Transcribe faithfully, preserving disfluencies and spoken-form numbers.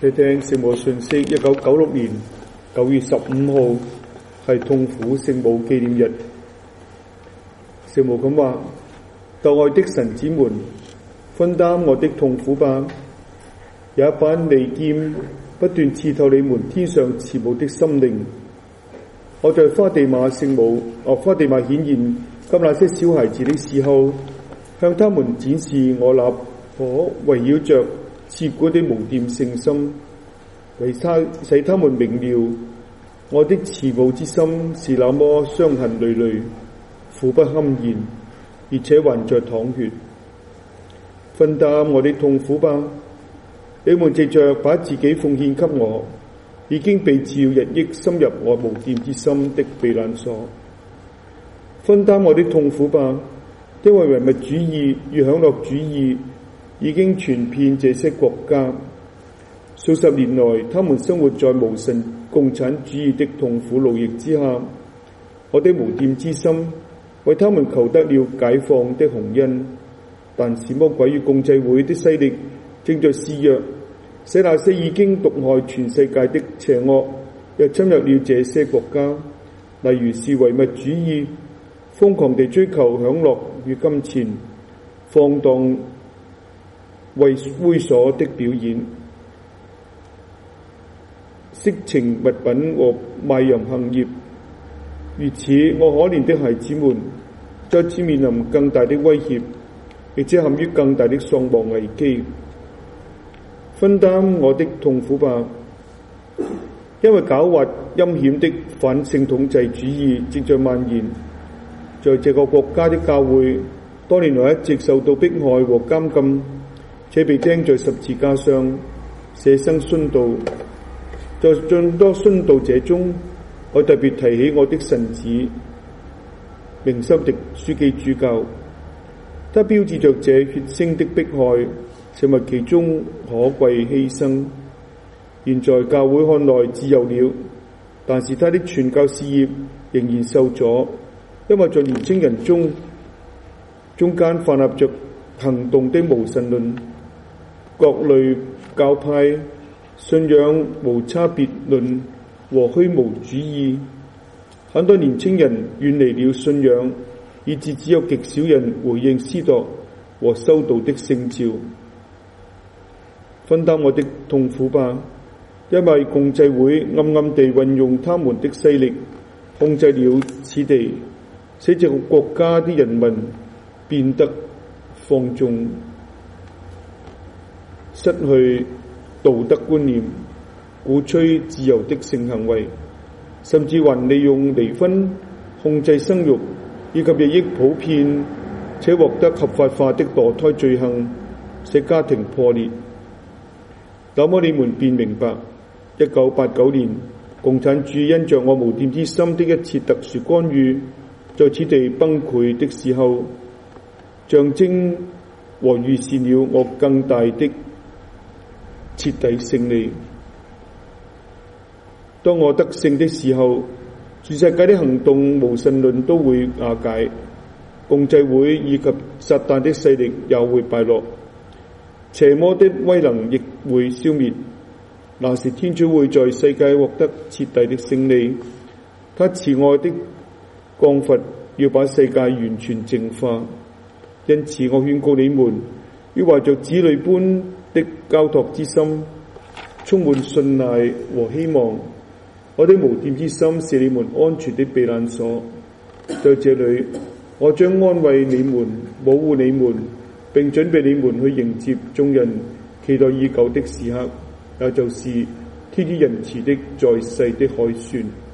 你聽聖母信息，一九九六年九月十五號係痛苦聖母紀念日。聖母咁話：鬥愛的神子們，分擔我的痛苦吧。有一把利劍不斷刺透你們天上慈母的心靈。我在花地瑪聖母，哦，花地瑪顯現給那些小孩子的時候，向他們展示我那顆圍繞着刺骨的無玷聖心，為他使他們明了我的慈母之心是那麼傷痕累累、苦不堪言，而且還在淌血。分擔我的痛苦吧，你們藉着把自己奉獻給我，已經被召日益深入我無玷之心的避難所。分擔我的痛苦吧，因為唯物主義與享樂主義已經傳遍這些國家，數十年來，他們生活在無神共產主義的痛苦奴役之下。我的無玷之心為他們求得了解放的洪恩，但是魔鬼與共濟會的勢力正在肆虐，使那些已經毒害全世界的邪惡又侵入了這些國家，例如是唯物主義，瘋狂地追求享樂與金錢，放蕩為猥瑣的表演，色情物品和賣淫行業。如此，我可憐的孩子們再次面臨更大的威脅，而且陷於更大的喪亡危機。分擔我的痛苦吧，因為狡猾陰險的反性統制主義正在蔓延，在這個國家的教會多年來一直受到迫害和監禁，且被釘在十字架上捨身殉道。在眾多殉道者中，我特別提起我的神子明修迪樞機主教，他標誌着這血腥的迫害，成為其中可貴犧牲。現在教會看來自由了，但是他的傳教事業仍然受阻，因為在年輕人中中間泛濫着行動的無神論、各類教派、信仰無差別論和虛無主義。很多年輕人遠離了信仰，以致只有極少人回應司鐸和修道的聖召。分擔我的痛苦吧，因為共濟會暗暗地運用他們的勢力，控制了此地，使這個國家的人民變得放縱，失去道德觀念，鼓吹自由的性行為，甚至還利用離婚控制生育，以及日益普遍且獲得合法化的墮胎罪行，使家庭破裂。那麼你們便明白，一九八九年共產主義因着我無玷之心的一次特殊干預，在此地崩潰的時候，象徵和預示了我更大的徹底勝利。當我得勝的時候，全世界的行動無神論都會瓦解，共濟會以及撒旦的勢力也會敗落，邪魔的威能亦會消滅。那時天主會在世界獲得徹底的勝利，他慈愛的降罰要把世界完全淨化。因此我勸告你們，要懷着子女般的交託之心，充滿信賴和希望。我的無玷之心是你們安全的避難所，在這裏我將安慰你們，保護你們，並準備你們去迎接眾人期待已久的時刻，也就是天主仁慈的在世的凱旋。